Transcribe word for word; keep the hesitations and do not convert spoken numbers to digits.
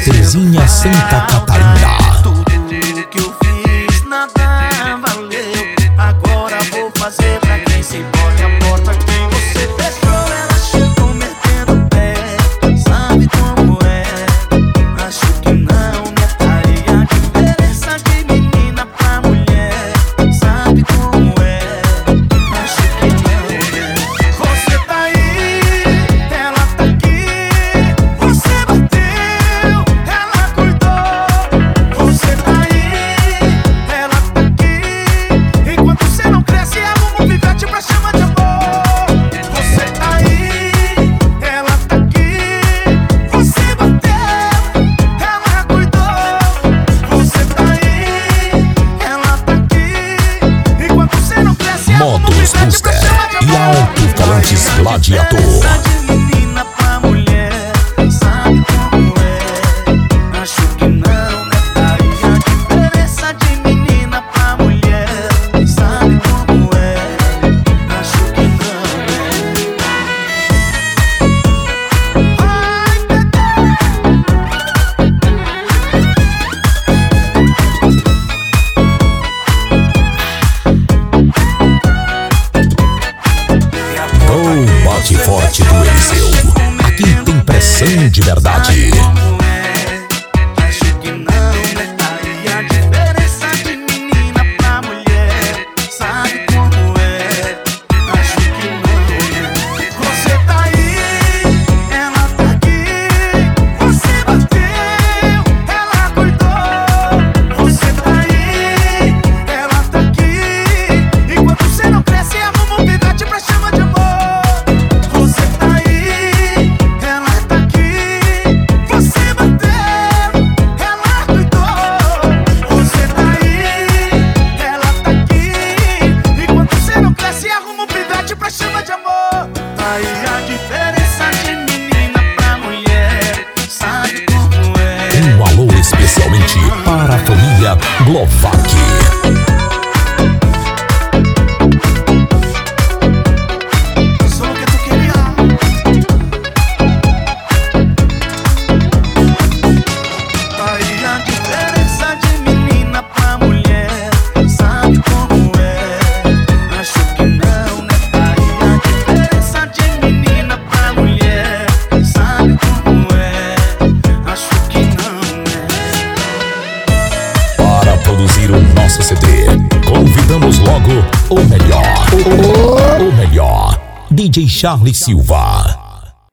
Terezinha, Santa Catarina. Tudo que eu fiz nada valeu. Agora vou fazer pra quem se importa. A porta que você fechou, ela chegou metendo o pé. Sabe como é? Acho que não notaria a diferença de menina pra mulher. Sabe como é? Acho que não é. Você tá aí, ela tá aqui. Você bateu, ela cuidou. Você tá aí, ela tá aqui. Enquanto você não cresce, arruma um pivete pra chamar de amor. Você tá aí, ela tá aqui. Você bateu, ela cuidou. Você tá aí, ela tá aqui. Enquanto você não cresce, arruma um Módulos pivete pra Booster chamar de amor. e alto-falantes Gladiator. De menina pra mulher, sabe como é? Acho que não notaria a diferença de menina pra mulher. Sabe como é? Acho que não é. Ai, Gol bate forte do Eliseu. Aqui tem pressão de verdade. como é? Acho que não notaria a diferença de menina pra mulher. Sabe como é? Acho que não é. Você tá aí, ela tá aqui. Você bateu, ela cuidou. Você tá aí, ela tá aqui. Enquanto você não cresce, arruma um pivete pra chamar de amor. Você tá aí, ela tá aqui. Você bateu, ela cuidou. Você tá aí, ela tá aqui. Enquanto você não cresce, arruma um pivete pra chamar de amor. Aí a diferença de menina pra mulher. Sabe como é? Um alô especialmente para a família Glovac. Só o que tu queria. Aí a diferença de menina pra mulher. Sabe como é? Acho que não, né? Aí a diferença de menina pra mulher. Sabe como é? Acho que não, é. Para produzir o nosso C D, convidamos logo o melhor. O, o melhor. D J Charles Silva.